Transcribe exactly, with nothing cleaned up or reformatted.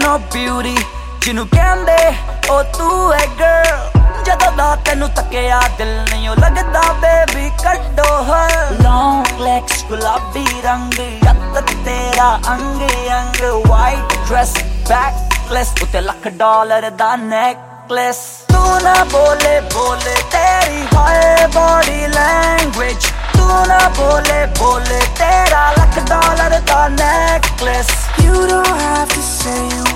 ਓ beauty ਜਿਹਨੂੰ ਕਹਿੰਦੇ ਓ ਤੂੰ ਹੈ girl ਜਦੋਂ ਦਾ ਤੈਨੂੰ ਤੱਕਿਆ ਦਿਲ ਨਹੀਂ ਓ ਲੱਗਦਾ ਬੇਬੀ ਕੱਢੋ ਹਰ ਲੌਂਗ ਲੈਗਸ ਗੁਲਾਬੀ ਰੰਗ ਜੱਟ ਤੇਰਾ ਅੰਗ ਅੰਗ ਵਾਈਟ ਡਰੈਸ ਬੈਕਲੈਸ ਉੱਤੇ ਲੱਖ ਡਾਲਰ ਦਾ ਨੈਕਲੈਸ ਤੂੰ ਨਾ ਬੋਲੇ ਬੋਲੇ ਤੇਰੀ ਹਾਏ ਬੋਡੀ ਲੈਂਗੁਏਜ ਤੂੰ ਨਾ ਬੋਲੇ ਬੋਲੇ ਤੇਰਾ ਲੱਖ ਡਾਲਰ ਦਾ necklace You don't have to say you